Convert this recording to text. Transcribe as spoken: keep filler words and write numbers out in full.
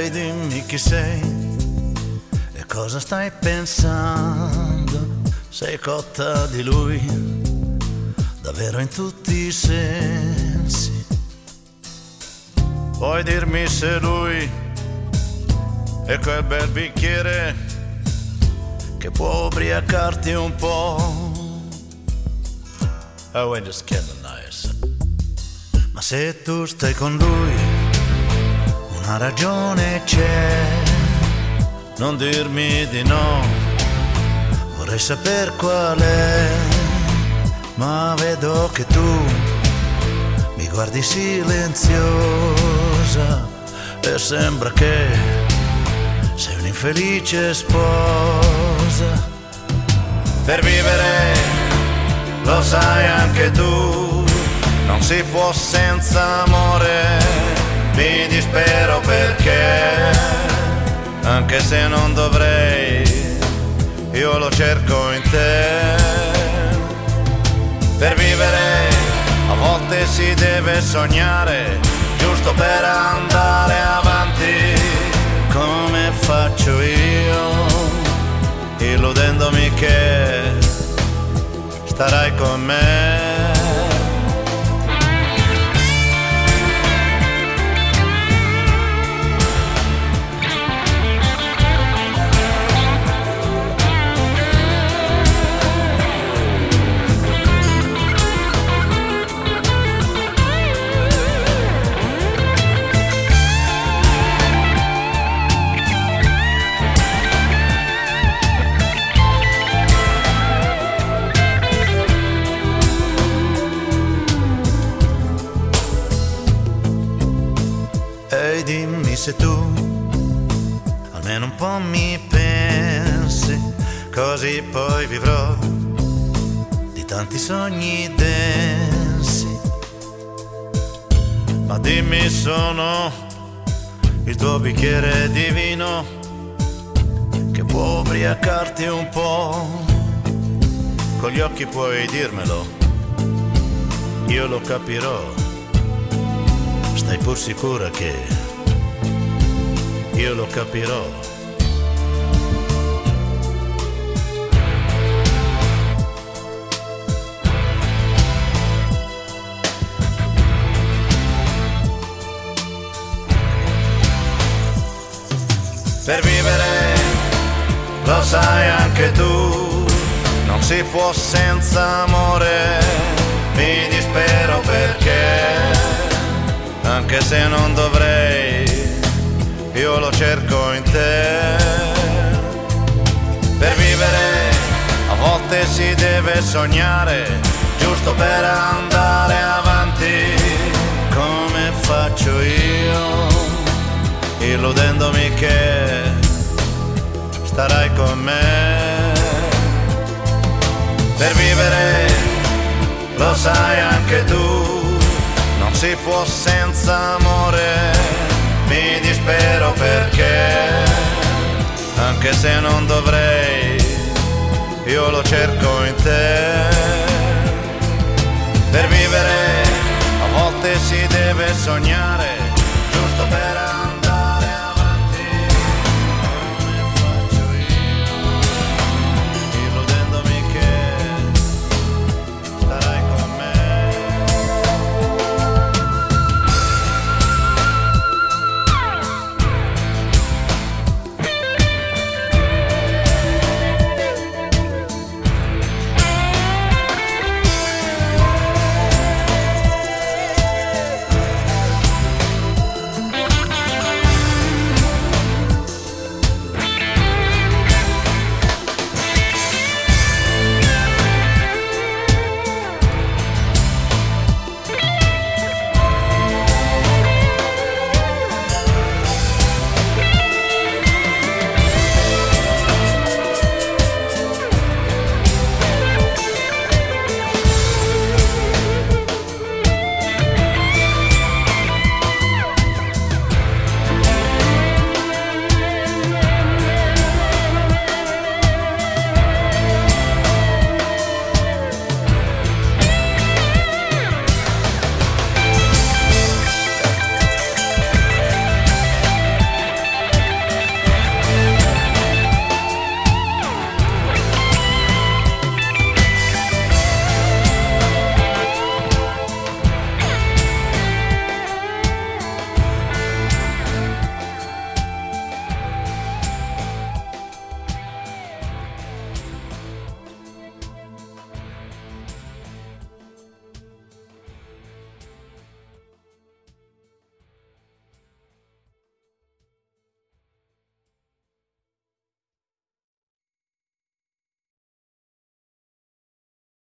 Ehi, dimmi chi sei e cosa stai pensando. Sei cotta di lui, davvero in tutti i sensi. Puoi dirmi se lui è quel bel bicchiere che può ubriacarti un po'. Oh, we're just kidding, nice. Ma se tu stai con lui, una ragione c'è. Non dirmi di no, vorrei saper qual è. Ma vedo che tu mi guardi silenziosa e sembra che sei un'infelice sposa. Per vivere, lo sai anche tu, non si può senza amore. Mi dispero perché, anche se non dovrei, io lo cerco in te. Per vivere, a volte si deve sognare, giusto per andare avanti, come faccio io, illudendomi che starai con me. Ehi, dimmi se tu almeno un po' mi pensi, così poi vivrò di tanti sogni densi. Ma dimmi, sono il tuo bicchiere di vino che può ubriacarti un po'. Con gli occhi puoi dirmelo, io lo capirò. Stai pur sicura che io lo capirò. Per vivere, lo sai anche tu, non si può senza amore. Mi dispero perché, anche se non dovrei, io lo cerco in te. Per vivere, a volte si deve sognare, giusto per andare avanti, come faccio io, illudendomi che starai con me. Per vivere, lo sai anche tu, non si può senza amore. Mi dispero perché, anche se non dovrei, io lo cerco in te. Per vivere, a volte si deve sognare,